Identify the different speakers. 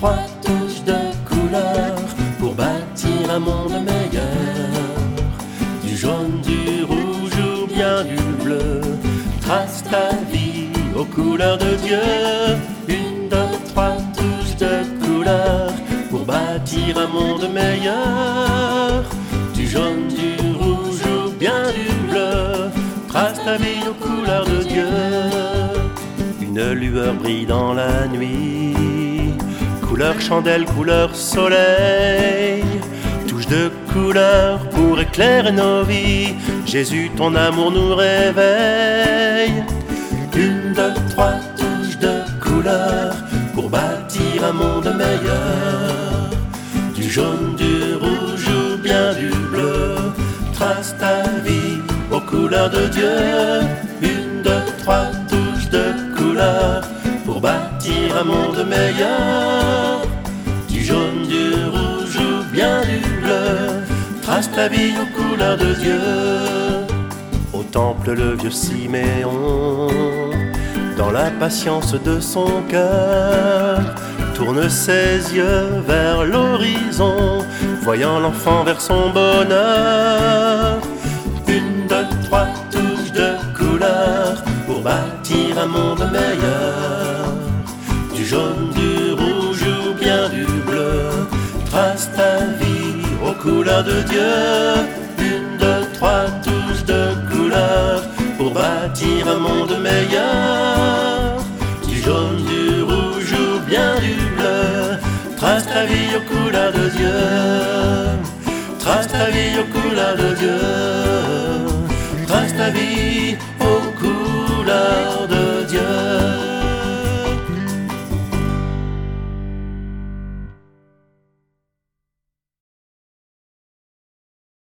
Speaker 1: trois touches de couleur pour bâtir un monde meilleur. Du jaune, du rouge ou bien du bleu, trace ta vie aux couleurs de Dieu. Une, deux, trois touches de couleur pour bâtir un monde meilleur. Du jaune, du rouge ou bien du bleu, trace ta vie aux couleurs de Dieu. Une lueur brille dans la nuit, couleur chandelle, couleur soleil. Touche de couleur pour éclairer nos vies, Jésus, ton amour nous réveille. Une, deux, trois touches de couleur pour bâtir un monde meilleur. Du jaune, du rouge ou bien du bleu, trace ta vie aux couleurs de Dieu. Une, deux, trois touches de couleur pour bâtir un monde meilleur. Du jaune, du rouge ou bien du bleu, trace ta vie aux couleurs de Dieu. Au temple le vieux Siméon, dans la patience de son cœur, tourne ses yeux vers l'horizon, voyant l'enfant vers son bonheur. Une, deux, trois touches de couleur pour bâtir un monde meilleur. Du jaune, du rouge ou bien du bleu, trace ta vie aux couleurs de Dieu. Une, deux, trois touches de couleur pour bâtir un monde meilleur. Du jaune, du rouge ou bien du bleu, trace ta vie aux couleurs de Dieu. Trace ta vie aux couleurs de Dieu. Trace ta vie